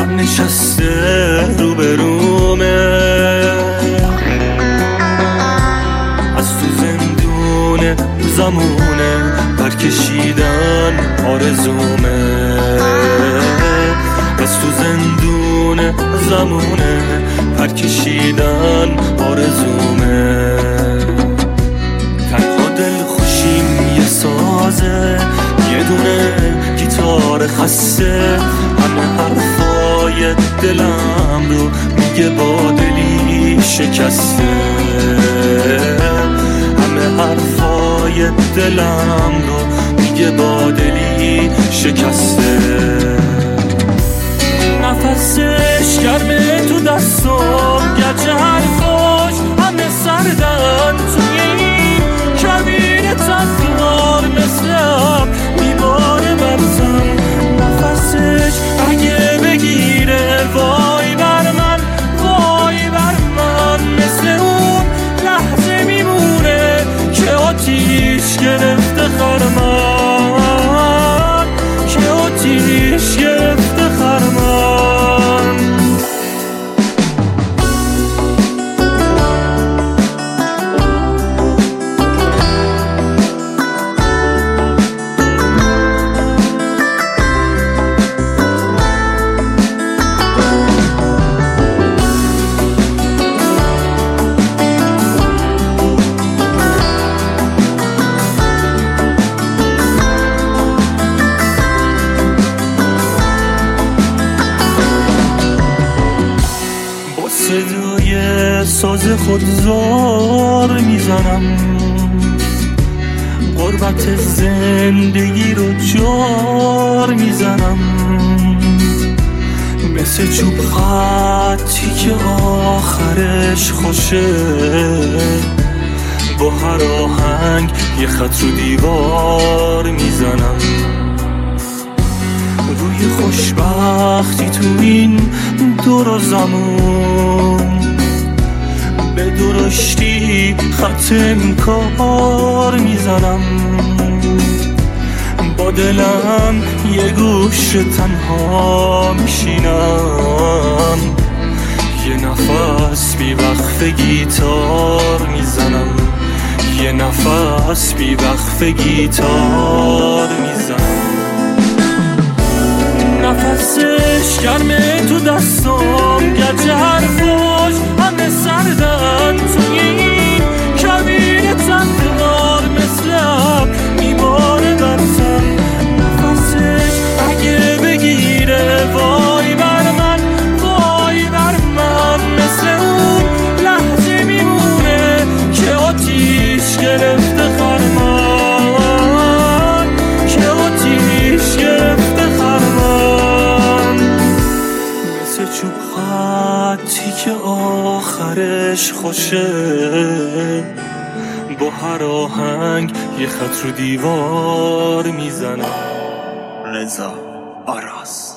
غم نشسته روبرومه، از تو زندون زمونه برکشیدن آرزومه، از تو زندون زمونه پرکشیدن آرزومه. تنها دل خوشیم یه سازه، یه دونه گیتار خسته، همه حرفای دلم رو میگه با دلی شکسته، همه حرفای دلم رو میگه با دلی شکسته. نفسش گرمه تو دستم، گرچه حرفاش همه سردن، توی این کبیر تنفیار مثل اب میباره برزم. نفسش اگه بگیره وای بر من، وای بر من، مثل اون لحظه میمونه که آتیش گرفته خرمن، که آتیش گرفته خرمن. صدای ساز خودزار میزنم، غربت زندگی رو جار میزنم، مثل چوب خطی که آخرش خوشه، با هر آهنگ یه خط رو دیوار میزنم. روی خوشبختی تو این دور زمان، به درشتی خط انکار میزنم، با دلم یه گوش تنها میشینم، یه نفس بی وقف گیتار میزنم، یه نفس بی وقف گیتار میزنم. نفسش گرمه تو دستم، گرچه حرفاش همه سردن، توی این کبیر تنفیار مثل اب میباره برزم. نفسش اگه بگیره وای بر من، وای بر من، مثل اون لحظه میمونه که آتیش گرفته خرمن، که آتیش گرفته خرمن، مثل چوب خطی که آخرش خوشه، با هر آهنگ یه خط رو دیوار میزنم. رضا آراس.